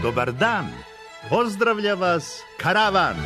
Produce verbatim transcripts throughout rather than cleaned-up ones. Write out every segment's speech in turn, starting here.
dobar dan. Pozdravlja vas Karavan.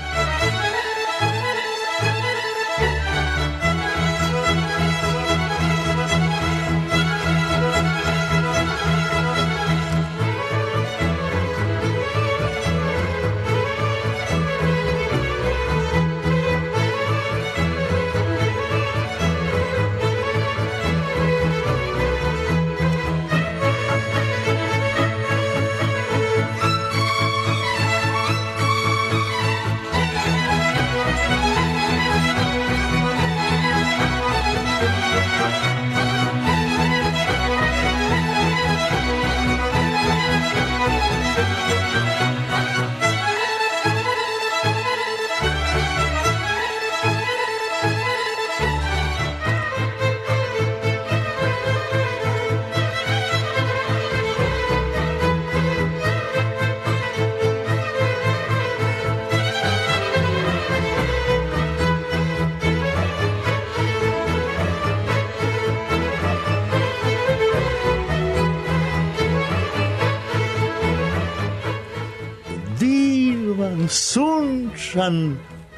Sunčan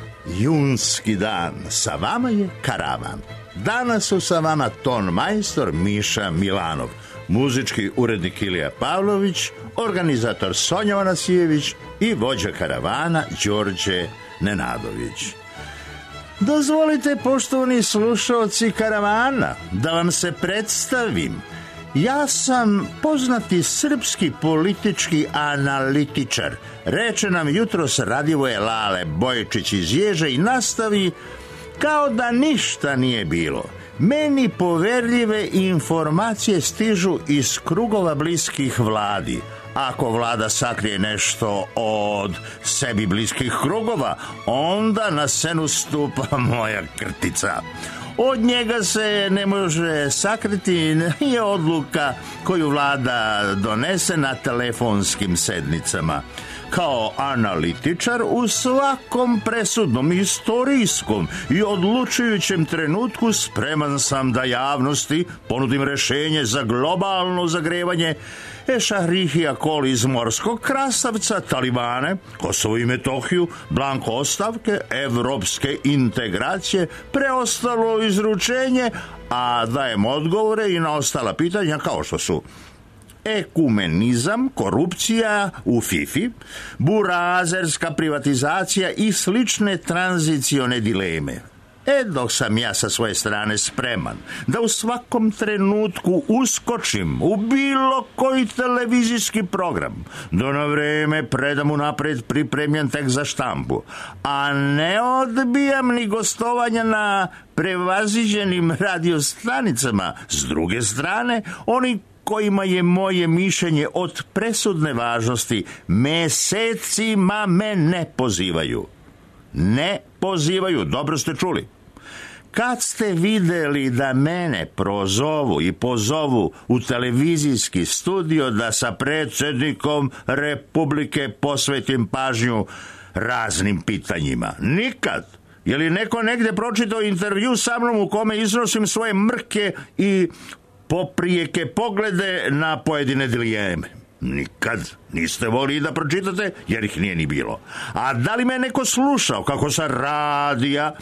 junski dan. Sa vama je Karavan. Danas su sa vama ton majstor Miša Milanov, muzički urednik Ilija Pavlović, organizator Sonja Onasijević i vođa karavana Đorđe Nenadović. Dozvolite, poštovani slušalci karavana, da vam se predstavim. Ja sam poznati srpski politički analitičar, reče nam jutros Radivoje Lale Bojčić iz Ježe i nastavi kao da ništa nije bilo. Meni poverljive informacije stižu iz krugova bliskih vladi. Ako vlada sakrije nešto od sebi bliskih krugova, onda na scenu stupa moja krtica. Od njega se ne može sakriti ni odluka koju vlada donese na telefonskim sednicama. Kao analitičar u svakom presudnom, istorijskom i odlučujućem trenutku spreman sam da javnosti ponudim rešenje za globalno zagrevanje Ešarihija Koli iz morskog krastavca, Talibane, Kosovo i Metohiju, blanko ostavke, evropske integracije, preostalo izručenje, a dajem odgovore i na ostala pitanja kao što su ekumenizam, korupcija u Fifi, burazerska privatizacija i slične tranzicione dileme. E, dok sam ja sa svoje strane spreman da u svakom trenutku uskočim u bilo koji televizijski program, da na vreme predam unapred pripremljen tek za štampu, a ne odbijam ni gostovanja na prevaziđenim radiostanicama. S druge strane, oni kojima je moje mišljenje od presudne važnosti mesecima me ne pozivaju. Ne pozivaju, dobro ste čuli. Kad ste videli da mene prozovu i pozovu u televizijski studio da sa predsjednikom Republike posvetim pažnju raznim pitanjima? Nikad. Je li neko negde pročitao intervju sa mnom u kome iznosim svoje mrke i poprijeke poglede na pojedine dileme? Nikad. Niste volili da pročitate jer ih nije ni bilo. A da li me neko slušao kako sa radija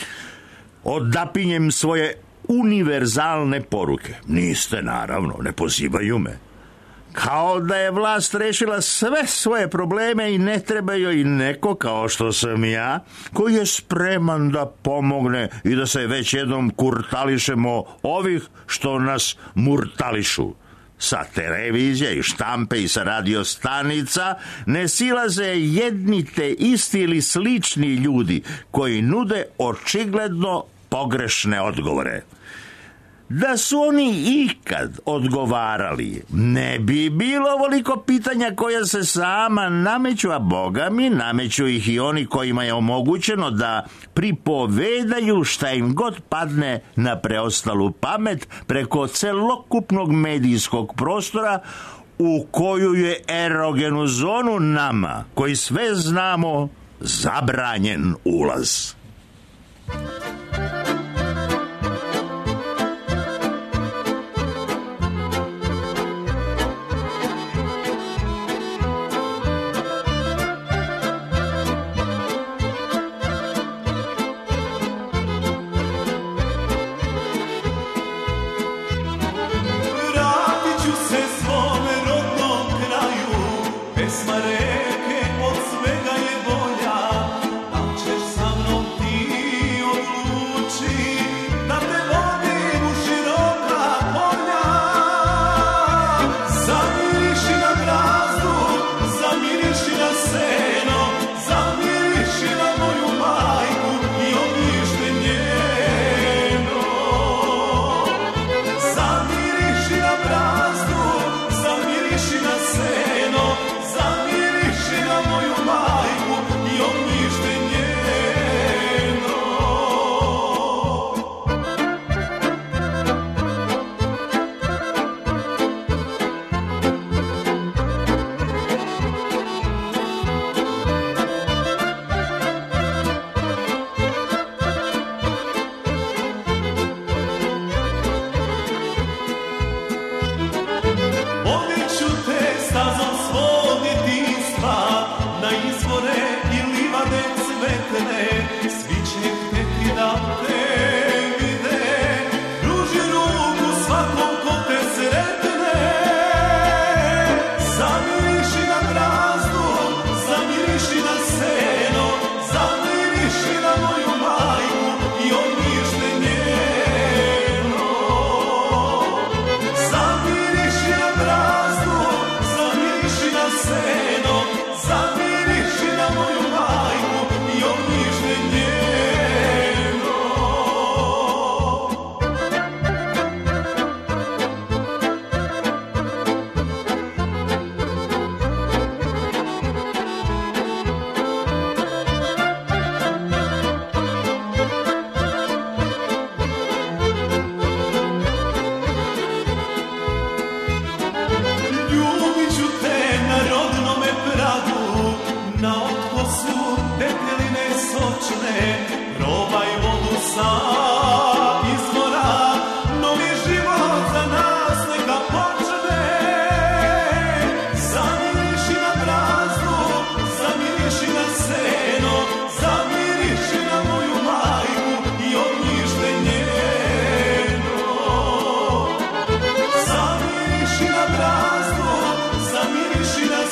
odapinjem svoje univerzalne poruke? Niste, naravno, ne pozivaju me. Kao da je vlast rešila sve svoje probleme i ne treba joj neko kao što sam ja, koji je spreman da pomogne i da se već jednom kurtališemo ovih što nas murtališu. Sa televizije i štampe i sa radiostanica ne silaze jedni te isti ili slični ljudi koji nude očigledno pogrešne odgovore. Da su oni ikad odgovarali, ne bi bilo ovoliko pitanja koja se sama nameću, a Boga mi nameću ih i oni kojima je omogućeno da pripovedaju šta im god padne na preostalu pamet preko celokupnog medijskog prostora u koju je erogenu zonu nama, koji sve znamo, zabranjen ulaz.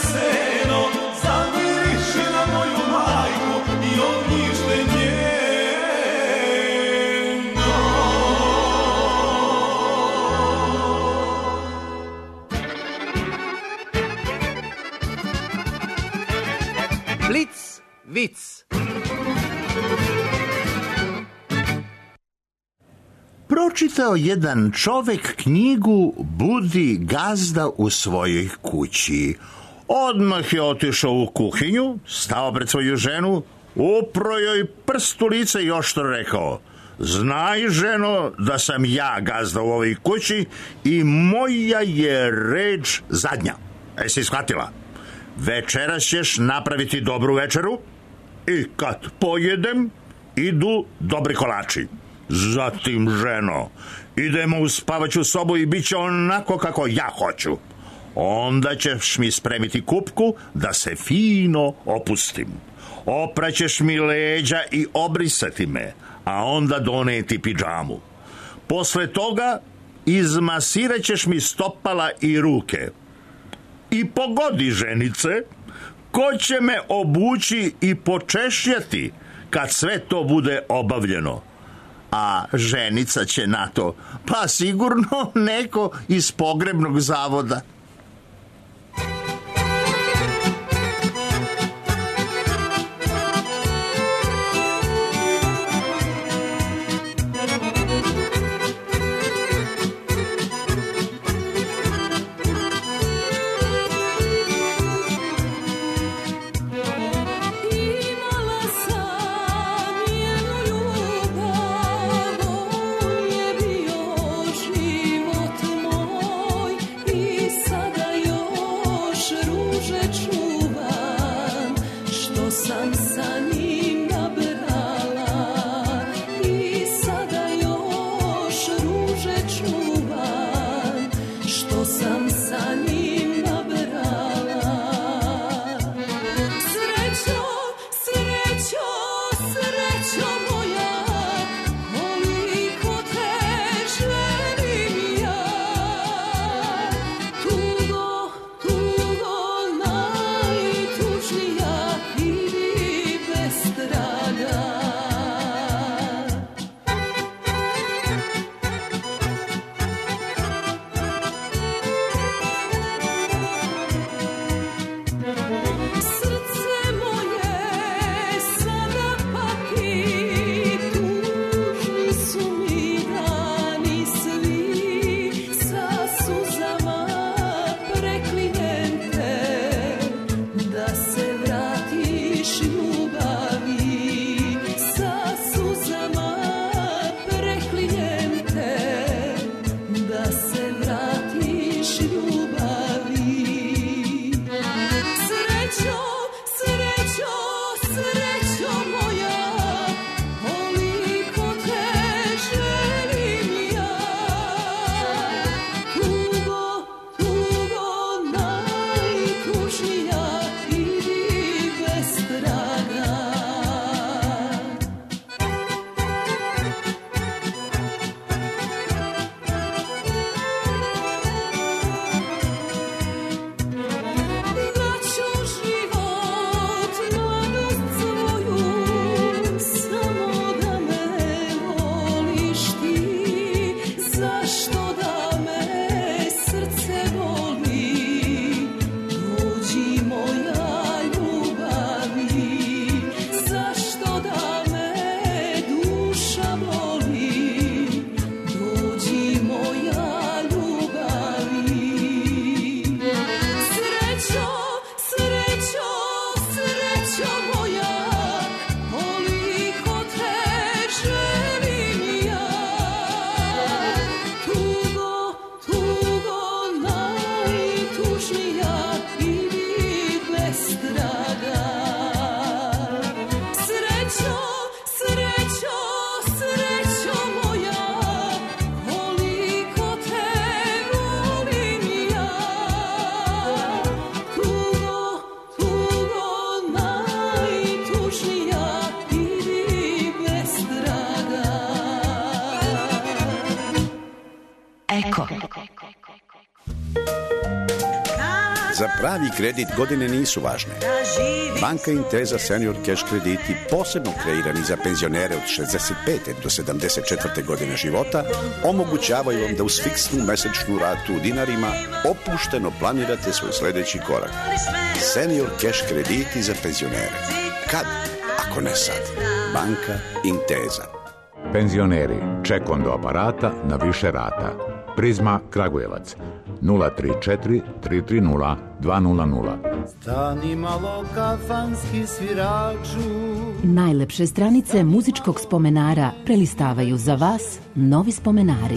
seno, zamiriše na moju majku i ognjište njeno. Blic, vic. Pročitao jedan čovek knjigu Budi gazda u svojoj kući. Odmah je otišao u kuhinju, stao pred svoju ženu, upro joj prst u lice i oštro rekao: znaj, ženo, da sam ja gazda u ovoj kući i moja je reč zadnja. E, si shvatila? Večeras ćeš napraviti dobru večeru i kad pojedem, idu dobri kolači. Zatim, ženo, idemo u spavaću sobu i bit će onako kako ja hoću. Onda ćeš mi spremiti kupku da se fino opustim. Opraćeš mi leđa i obrisati me, a onda doneti pidžamu. Posle toga izmasirat ćeš mi stopala i ruke. I pogodi, ženice, ko će me obući i počešljati kad sve to bude obavljeno. A ženica će na to: pa sigurno neko iz pogrebnog zavoda. Sa Za pravi kredit godine nisu važne. Banka Intesa Senior Cash krediti, posebno kreirani za penzionere od šezdeset pete do sedamdeset četvrte godine života, omogućavaju vam da uz fiksnu mesečnu ratu u dinarima opušteno planirate svoj sledeći korak. Senior Cash krediti za penzionere. Kad, ako ne sad? Banka Intesa. Penzioneri, ček do aparata na više rata. Prizma Kragujevac nula tri četiri tri tri nula dva nula nula. Stani malo kafanski sviraču. Najlepše stranice muzičkog spomenara prelistavaju za vas novi spomenari.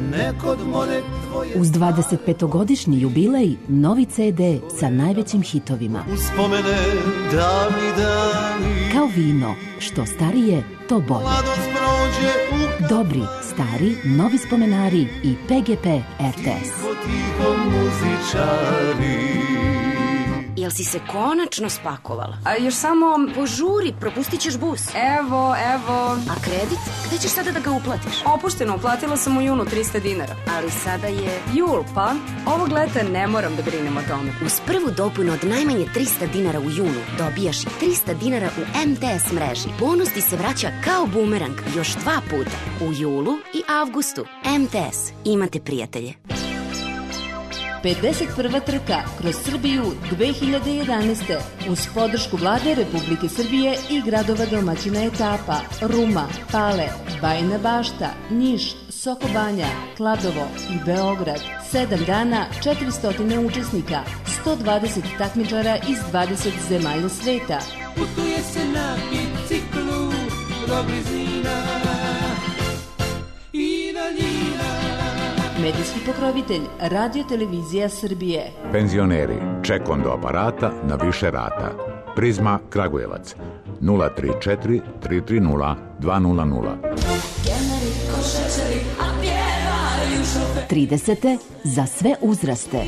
Uz dvadesetpetogodišnji jubilej novi ce de sa najvećim hitovima. Uspomene davni dani. Kao vino, što starije, to bolje. Dobri, stari, novi spomenari i pe ge pe er te es. Jel si se konačno spakovala? A još samo požuri, propustit ćeš bus. Evo, evo. A kredit? Gde ćeš sada da ga uplatiš? Opušteno, uplatila sam u junu trista dinara. Ali sada je... Jul, pa? Ovog leta ne moram da brinem o tome. Uz prvu dopunu od najmanje trista dinara u junu dobijaš i trista dinara u em te es mreži. Bonus ti se vraća kao bumerang još dva puta. U julu i avgustu. em te es. Imate prijatelje. pedeset prva trka kroz Srbiju dve hiljade jedanaeste uz podršku Vlade Republike Srbije i gradova domaćina etapa Ruma, Pale, Bajina Bašta, Niš, Sokobanja, Kladovo i Beograd. Sedam dana, četiristo učesnika, sto dvadeset takmičara iz dvadeset zemalja sveta. Putuje se na biciklu do blizina i daljina. Medijski pokrovitelj Radio Televizija Srbije. Penzioneri, ček do aparata na više rata. Prizma Kragujevac nula tri četiri tri tri nula dva nula nula. tridesete za sve uzraste.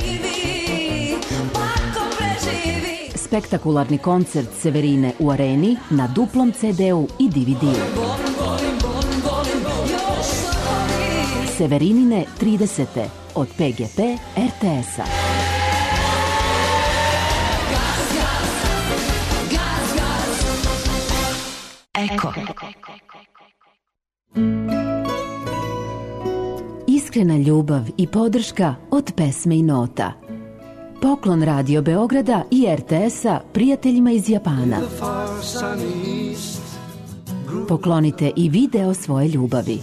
Spektakularni koncert Severine u Areni na duplom ce de-u i de ve de-u. Severinine tridesete od pe ge pe er te es-a. Eko. Iskrena ljubav i podrška od pesme i nota. Poklon Radio Beograda i er te es-a prijateljima iz Japana. Poklonite i video svoje ljubavi.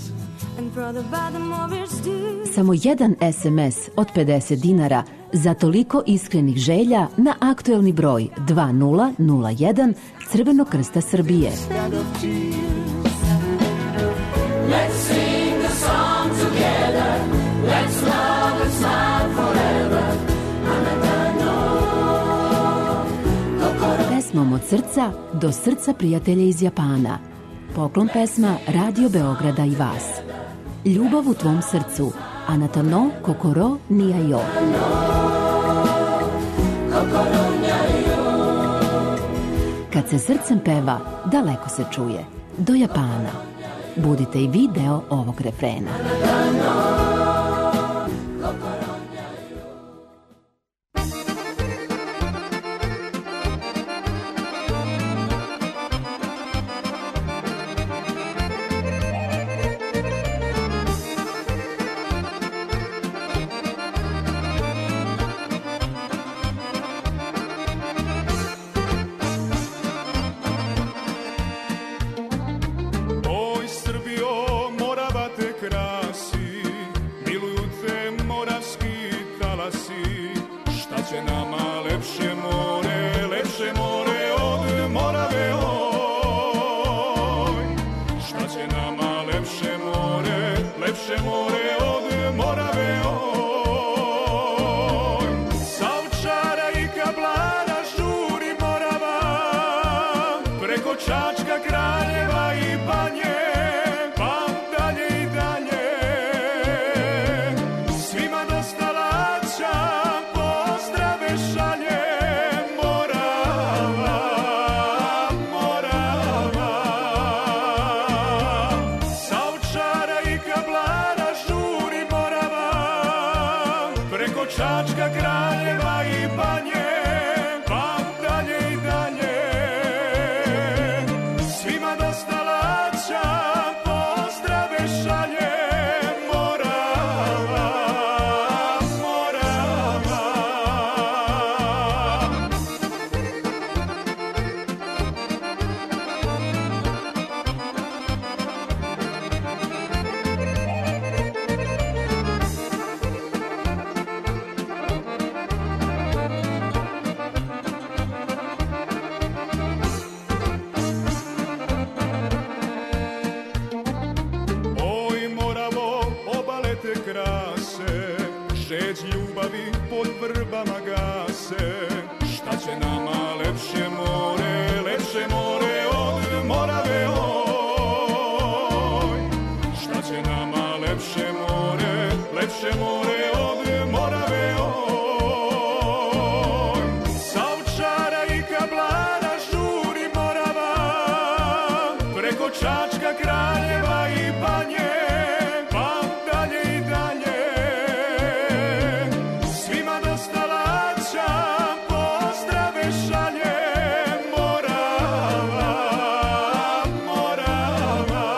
Samo jedan es em es od pedeset dinara za toliko iskrenih želja na aktuelni broj dva nula nula jedan Crvenog krsta Srbije. Pesmom od srca do srca prijatelja iz Japana. Poklon pesma Radio Beograda i vas. Ljubav u tvom srcu. Anata no kokoro nijajo. Kad se srcem peva, daleko se čuje. Do Japana. Budite i vi deo ovog refrena. Čačka, Kraljeva i Banje. ljubavi pod vrbama gase. Šta će nama lepše more, lepše more od Morave, oj. Šta će nama lepše more, lepše more od Morave, oj. Sa Ovčara i Kablara žuri Morava, preko Čačka, Kraljeva i Banje, pa dalje i dalje. Svima dosta laća, pozdrave šalje Morava, Morava.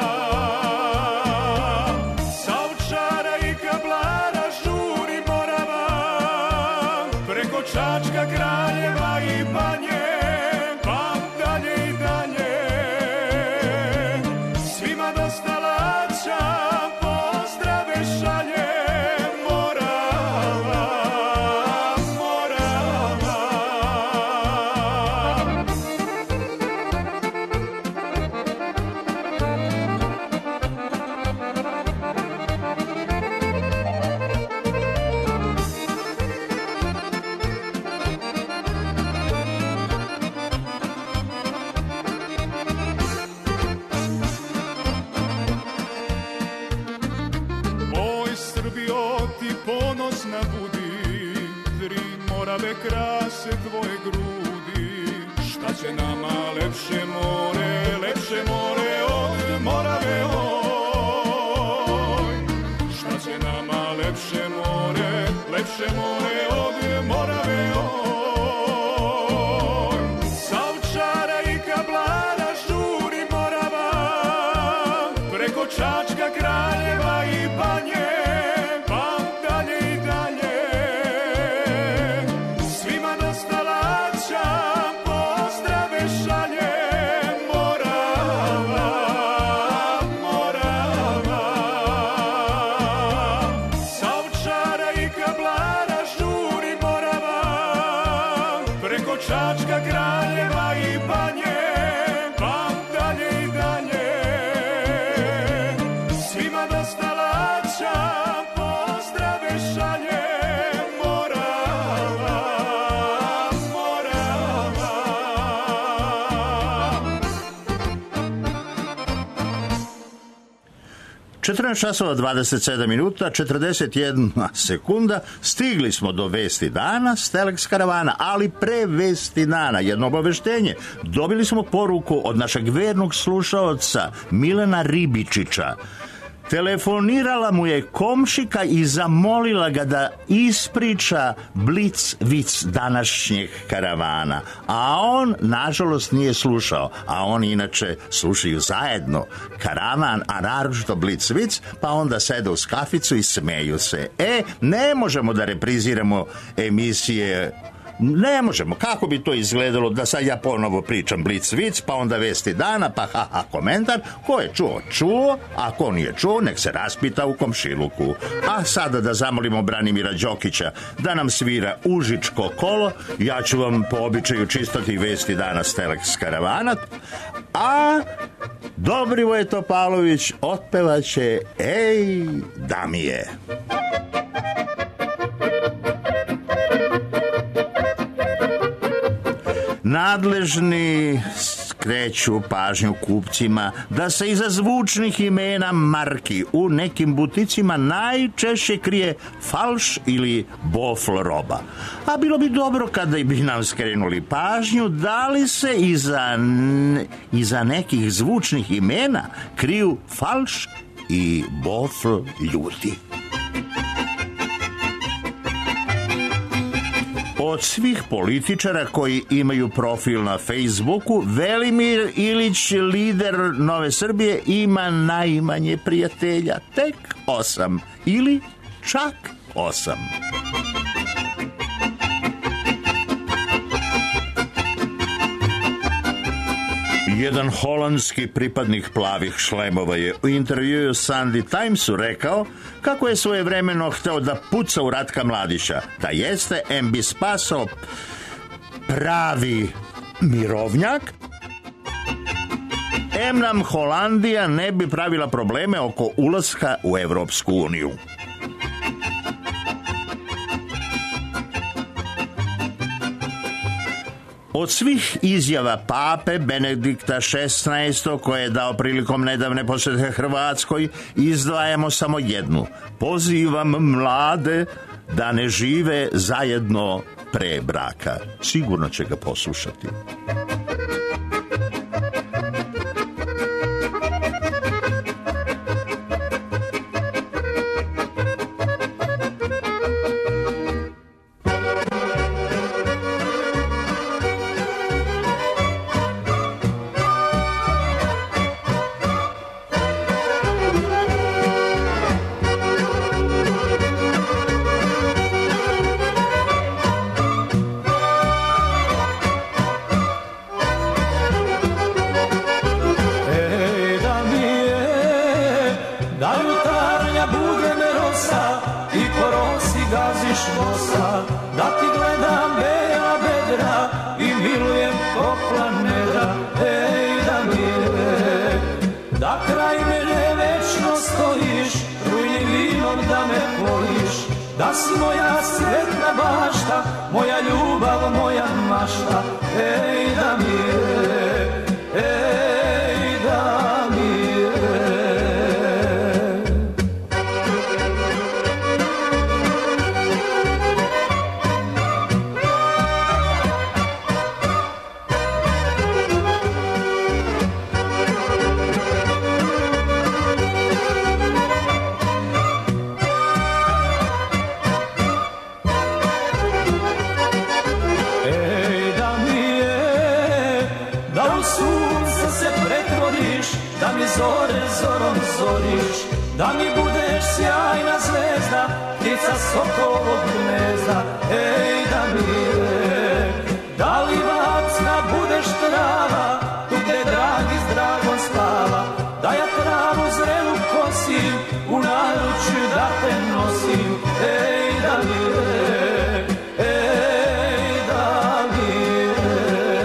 Sa Ovčara i Kablara žuri Morava, preko Čačka, Kraljeva i Banje, pa dalje i dalje. Svima dosta laća, pozdrave šalje Morava, Morava. Oj Srbijo, ti ponosna budi, tri Morave krase tvoje grudi. Šta će nama lepše more, lepše more od Morave, oj. Šta će nama lepše more, lepše more od Morave, oj. Sa Ovčara i Kablara žuri Morava, preko Čačka, Kraljeva i Banje, pa dalje i dalje. Svima dosta laća, pozdrave šalje Morava, Morava. Sa Ovčara i Kablara žuri Morava, preko Čačka, Kraljeva i Banje, pa dalje i dalje. Svima dosta laća, pozdrave šalje Morava, Morava. četrnaest časova dvadeset sedam minuta, četrdeset jedna sekunda, stigli smo do vesti dana s Telex karavana, ali pre vesti dana jedno obaveštenje. Dobili smo poruku od našeg vernog slušaoca Milena Ribičića. Telefonirala mu je komšika i zamolila ga da ispriča blic vic današnjeg karavana. A on, nažalost, nije slušao. A oni inače slušaju zajedno karavan, a naročito blic vic, pa onda sede uz kaficu i smeju se. E, ne možemo da repriziramo emisije. Ne možemo. Kako bi to izgledalo da sad ja ponovo pričam blic vic, pa onda vesti dana, pa ha ha komentar. Ko je čuo, čuo, a ko nije čuo, nek se raspita u komšiluku. A sada da zamolimo Branimira Đokića da nam svira Užičko kolo. Ja ću vam po običaju čistati vesti dana s Telex karavana. A Dobrivoje Topalović otpevaće Ej, Damije. Nadležni skreću pažnju kupcima da se iza zvučnih imena marki u nekim buticima najčešće krije falš ili bofl roba. A bilo bi dobro kada bi nam skrenuli pažnju da li se iza, iza nekih zvučnih imena kriju falš i bofl ljudi. Od svih političara koji imaju profil na Facebooku, Velimir Ilić, lider Nove Srbije, ima najmanje prijatelja, tek osam ili čak osam. Jedan holandski pripadnik plavih šlemova je u intervjuu Sunday Timesu rekao kako je svojevremeno hteo da puca u Ratka Mladića, da jeste em bi spasao pravi mirovnjak, em nam Holandija ne bi pravila probleme oko ulaska u Evropsku uniju. Od svih izjava pape Benedikta šesnaestog koje je dao prilikom nedavne posjete Hrvatskoj, izdvajamo samo jednu. Pozivam mlade da ne žive zajedno pre braka. Sigurno će ga poslušati. Da si moja sretna bašta, moja ljubav, moja mašta, ej Damire, ej Damire. Zore, zorom zoriš, da mi budeš sjajna zvezda, ptica sokolovog gnezda, ej Damire. Da li vacna budeš trava, tu gde dragi s dragom spava, da ja travu zrelu kosim, u naručju da te nosim, ej Damire, ej Damire.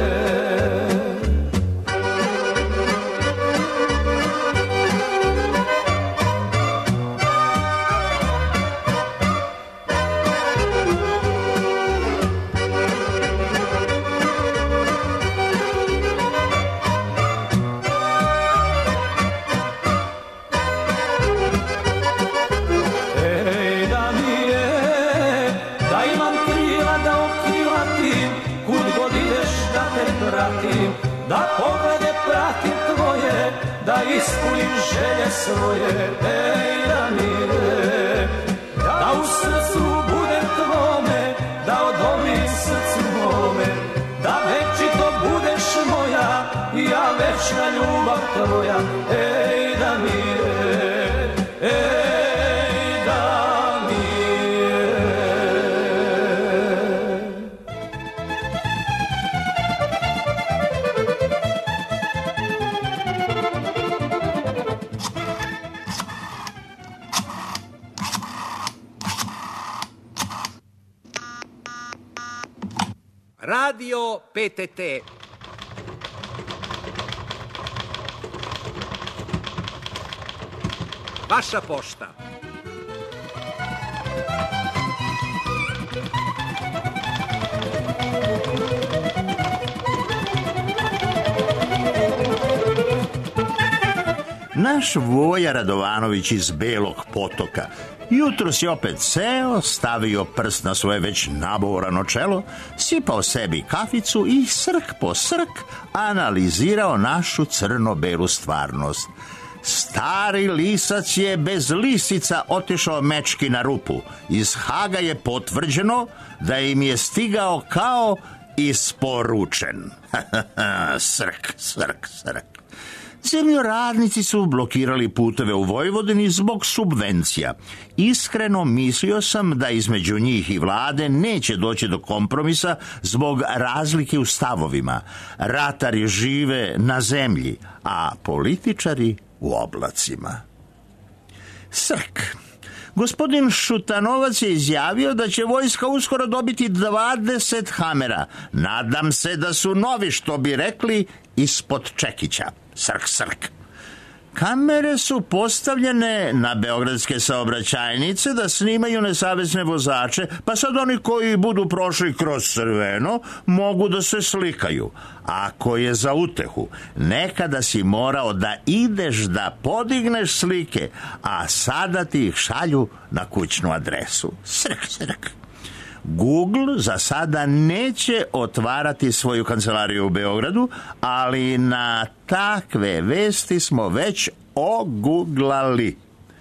Da poglede pratim tvoje, da ispunim želje svoje, ej Damire. Da u srcu budem tvome, da odobrim srcu mome, da večito budeš moja, ja večna ljubav tvoja, ej Damire, ej Damire. Radio P T T. Vaša pošta. Naš Voja Radovanović iz Belog Potoka jutros je opet seo, stavio prst na svoje već naborano čelo, sipao sebi kaficu i srk po srk analizirao našu crno-belu stvarnost. Stari lisac je bez lisica otišao mečki na rupu. Iz Haga je potvrđeno da im je stigao kao isporučen. Srk, srk, srk. Zemljoradnici su blokirali puteve u Vojvodini zbog subvencija. Iskreno mislio sam da između njih i vlade neće doći do kompromisa zbog razlike u stavovima. Ratari žive na zemlji, a političari u oblacima. Srk. Gospodin Šutanovac je izjavio da će vojska uskoro dobiti dvadeset hamera. Nadam se da su novi, što bi rekli, ispod čekića. Srk, srk. Kamere su postavljene na beogradske saobraćajnice da snimaju nesavesne vozače, pa sad oni koji budu prošli kroz crveno mogu da se slikaju. Ako je za utehu, nekada si morao da ideš da podigneš slike, a sada ti ih šalju na kućnu adresu. Srk, srk. Google za sada neće otvarati svoju kancelariju u Beogradu, ali na takve vesti smo već oguglali.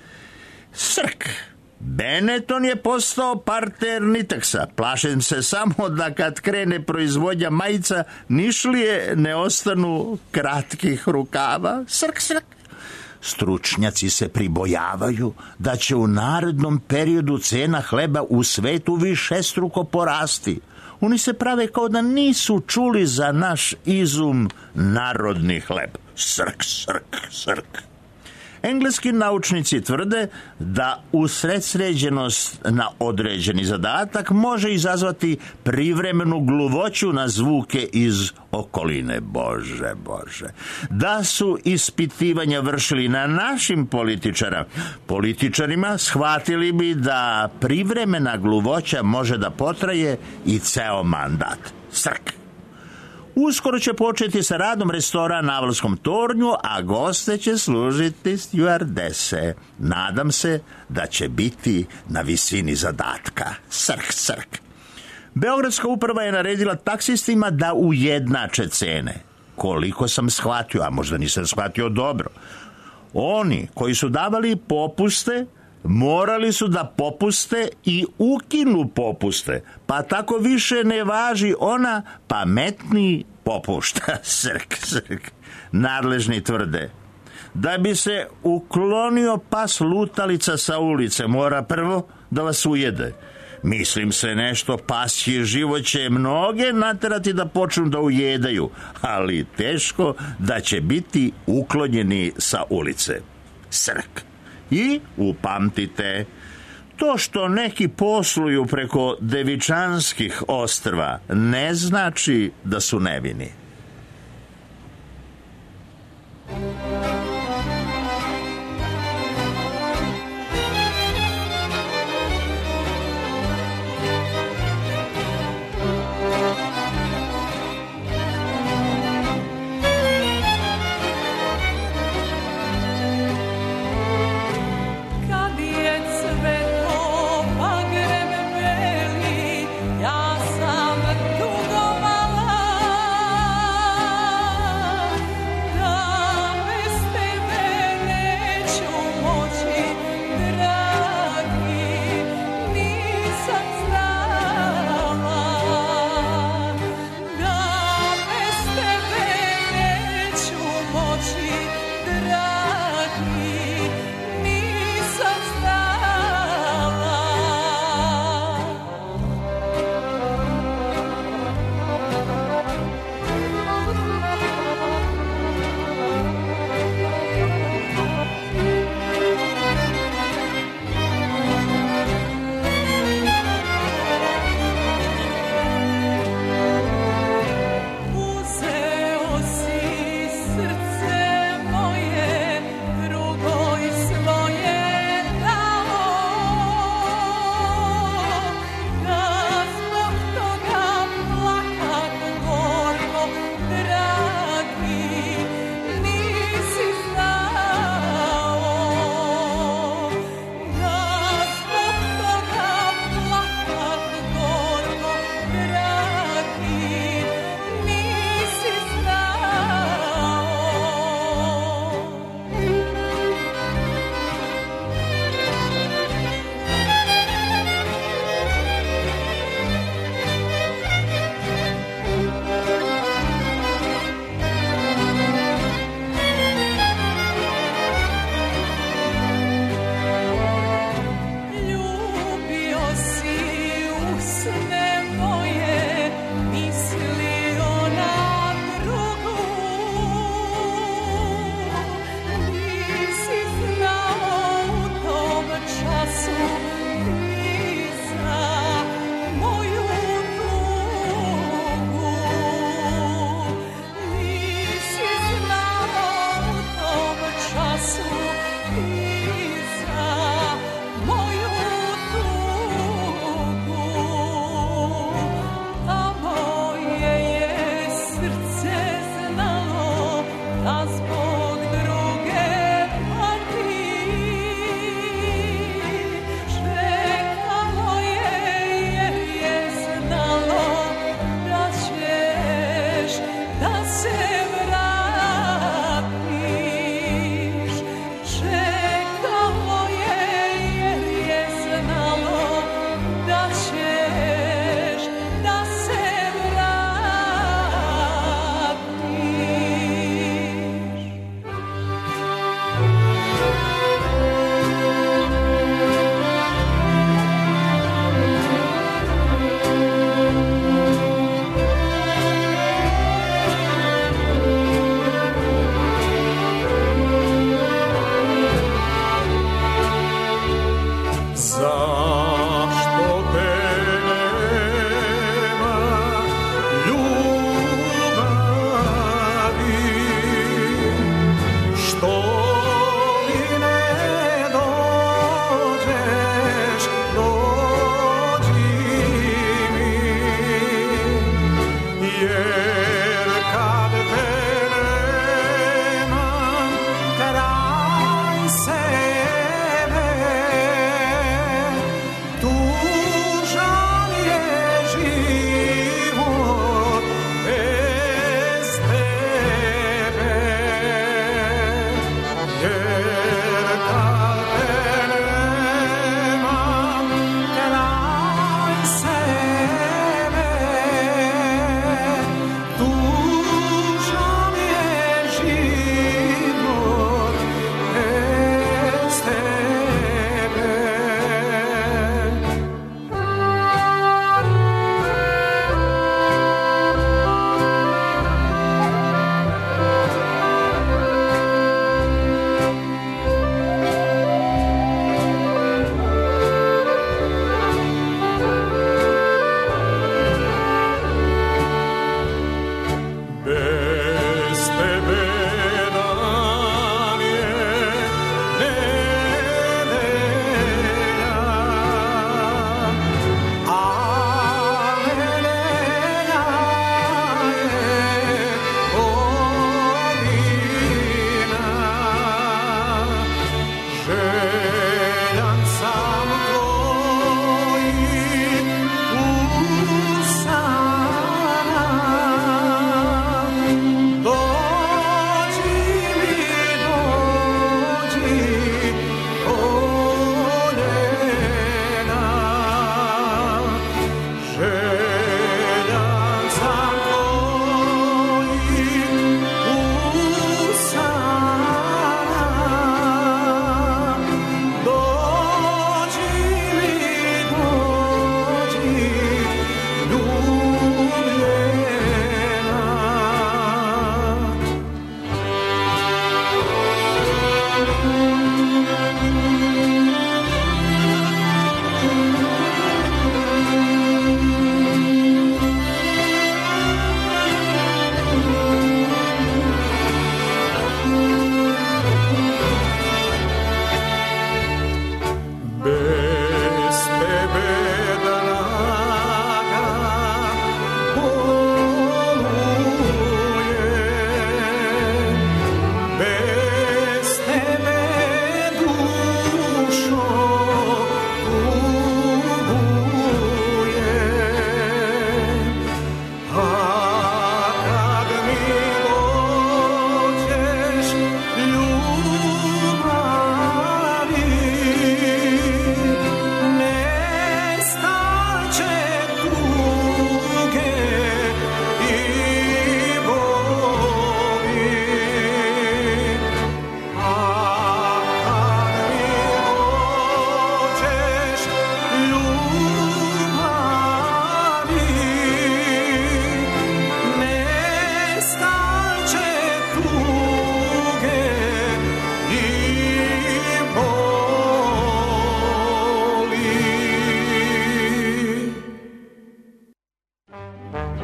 Srk. Benetton je postao partner Niteksa. Plašim se samo da kad krene proizvodnja majica, nišlije ne ostanu kratkih rukava. Srk, srk. Stručnjaci se pribojavaju da će u narednom periodu cena hleba u svetu višestruko porasti. Oni se prave kao da nisu čuli za naš izum narodni hleb. Srk, srk, srk. Engleski naučnici tvrde da usredsređenost na određeni zadatak može izazvati privremenu gluvoću na zvuke iz okoline. Bože, bože. Da su ispitivanja vršili na našim političara, političarima, shvatili bi da privremena gluvoća može da potraje i ceo mandat. Srk. Uskoro će početi sa radom restoran na Avalskom tornju, a goste će služiti stjuardese. Nadam se da će biti na visini zadatka. Srk, srk. Beogradska uprava je naredila taksistima da ujednače cene. Koliko sam shvatio, a možda nisam shvatio dobro. Oni koji su davali popuste morali su da popuste i ukinu popuste, pa tako više ne važi ona pametniji popušta. Srk, srk. Nadležni tvrde da bi se uklonio pas lutalica sa ulice, mora prvo da vas ujede. Mislim se nešto, pasji život će mnoge naterati da počnu da ujedaju, ali teško da će biti uklonjeni sa ulice. Srk. I upamtite, to što neki posluju preko Devičanskih ostrva ne znači da su nevini. Ja sam tugovala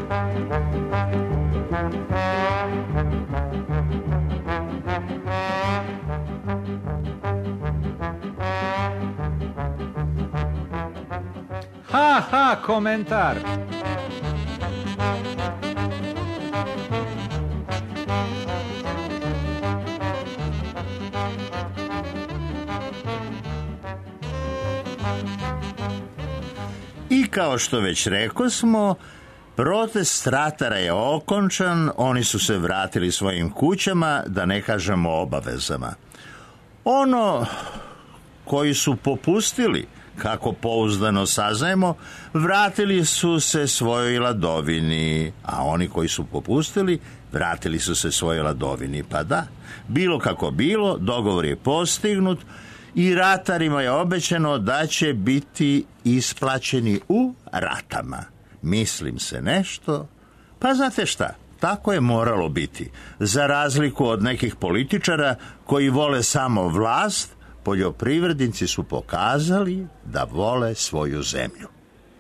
Ha, ha, komentar. I kao što već rekosmo, protest ratara je okončan, oni su se vratili svojim kućama, da ne kažemo obavezama. Ono koji su popustili, kako pouzdano saznajemo, vratili su se svojoj ladovini, a oni koji su popustili, vratili su se svojoj ladovini. Pa da, bilo kako bilo, dogovor je postignut i ratarima je obećano da će biti isplaćeni u ratama. Mislim se nešto, pa znate šta, tako je moralo biti. Za razliku od nekih političara koji vole samo vlast, poljoprivrednici su pokazali da vole svoju zemlju.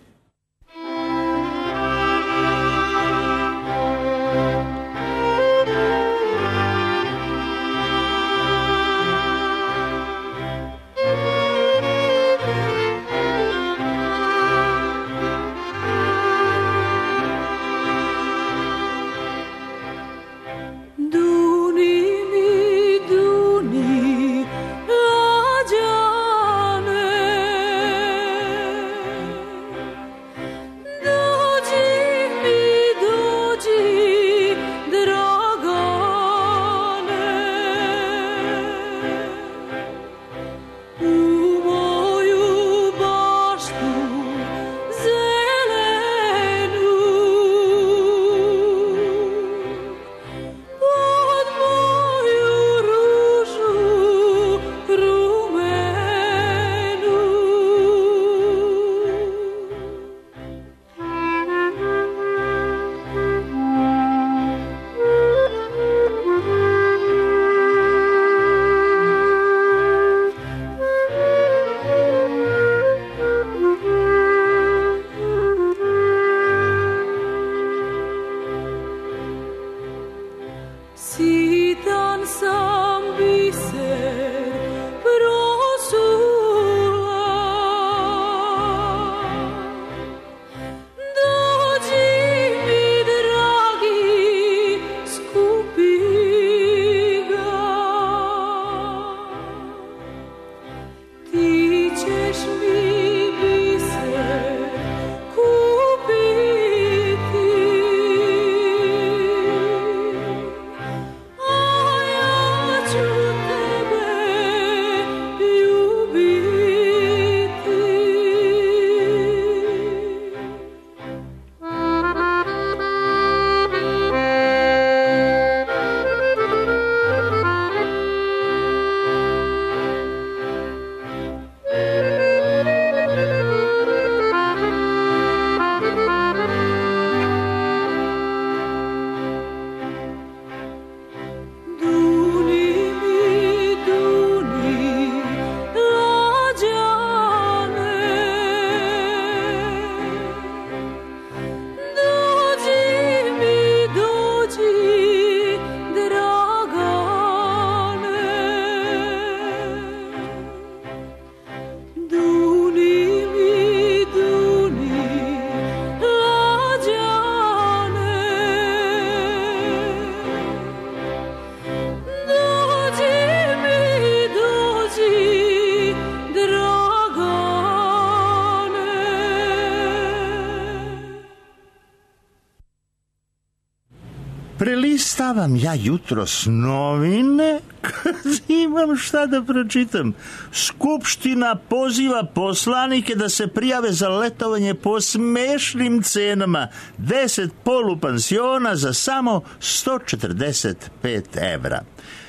Prelistavam ja jutros novine kad imam šta da pročitam. Skupština poziva poslanike da se prijave za letovanje po smešnim cenama. Deset polupansiona za samo sto četrdeset pet evra.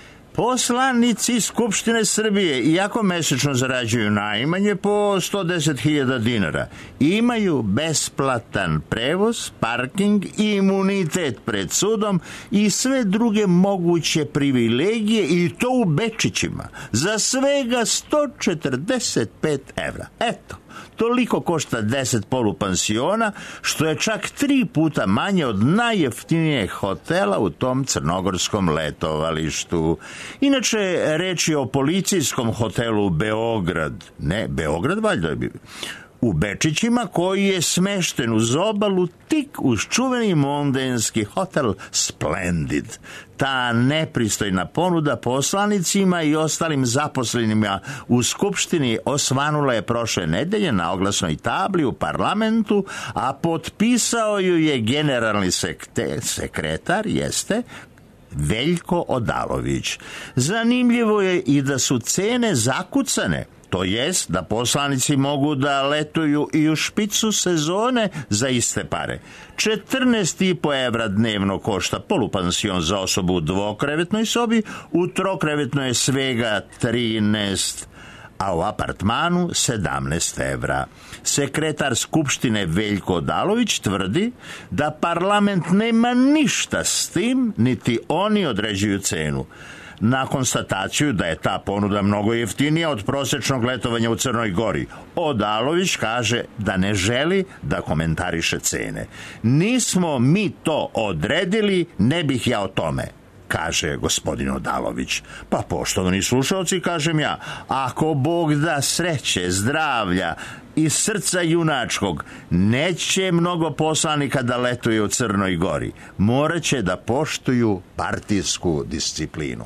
Poslanici Skupštine Srbije, iako mesečno zarađuju najmanje po sto deset hiljada dinara, imaju besplatan prevoz, parking, imunitet pred sudom i sve druge moguće privilegije, i to u Bečićima, za svega sto četrdeset pet evra. Eto, Toliko košta deset polupansiona, što je čak tri puta manje od najjeftinijeg hotela u tom crnogorskom letovalištu. Inače, reč je o policijskom hotelu Beograd. Ne, Beograd valjda je bio. U Bečićima, koji je smešten uz obalu tik uz čuveni mondenski hotel Splendid. Ta nepristojna ponuda poslanicima i ostalim zaposlenima u Skupštini osvanula je prošle nedelje na oglasnoj tabli u parlamentu, a potpisao ju je generalni sekte, sekretar, jeste, Veljko Odalović. Zanimljivo je i da su cene zakucane, to jest da poslanici mogu da letuju i u špicu sezone za iste pare. četrnaest i po evra dnevno košta polupansion za osobu u dvokrevetnoj sobi, u trokrevetnoj je svega trinaest, a u apartmanu sedamnaest evra. Sekretar Skupštine Veljko Odalović tvrdi da parlament nema ništa s tim, niti oni određuju cenu. Na konstataciju da je ta ponuda mnogo jeftinija od prosječnog letovanja u Crnoj Gori, Odalović kaže da ne želi da komentariše cene. Nismo mi to odredili, ne bih ja o tome, kaže gospodin Odalović. Pa poštovani slušalci, kažem ja, ako Bog da sreće, zdravlja i srca junačkog, neće mnogo poslanika da letuje u Crnoj Gori. Morat će da poštuju partijsku disciplinu.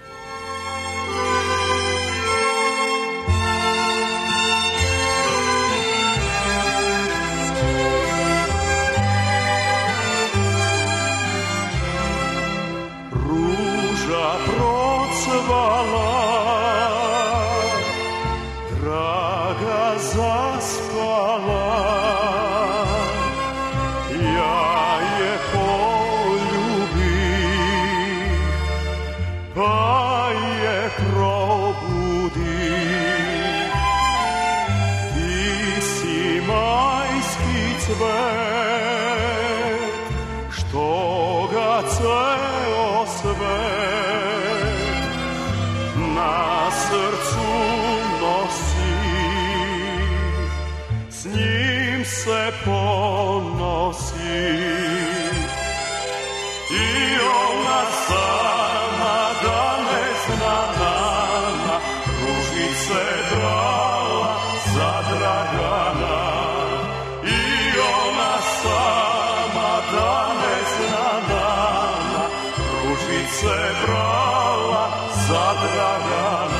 Se ponosi i ona sama da ne zna nana, ružice brala za Dragana. I ona sama da ne zna nana, ružice brala za Dragana.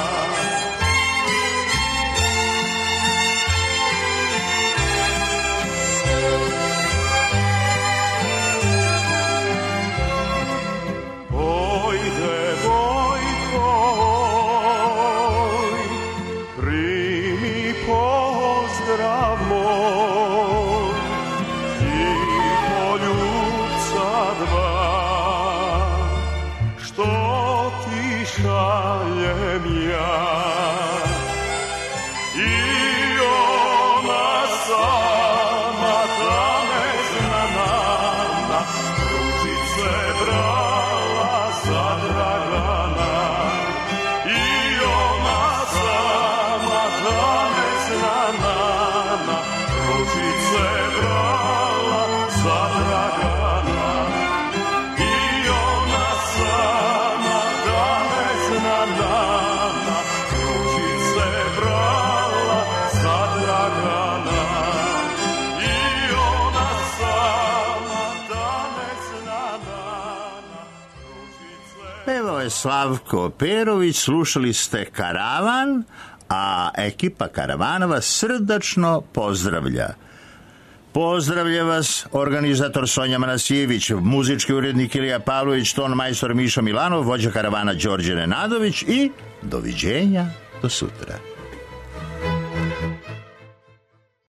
Slavko Perović, slušali ste Karavan, a ekipa Karavana vas srdačno pozdravlja. Pozdravlja vas organizator Sonja Manasijević, muzički urednik Ilija Pavlović, ton majstor Miša Milanov, vođa Karavana Đorđe Nenadović i doviđenja do sutra.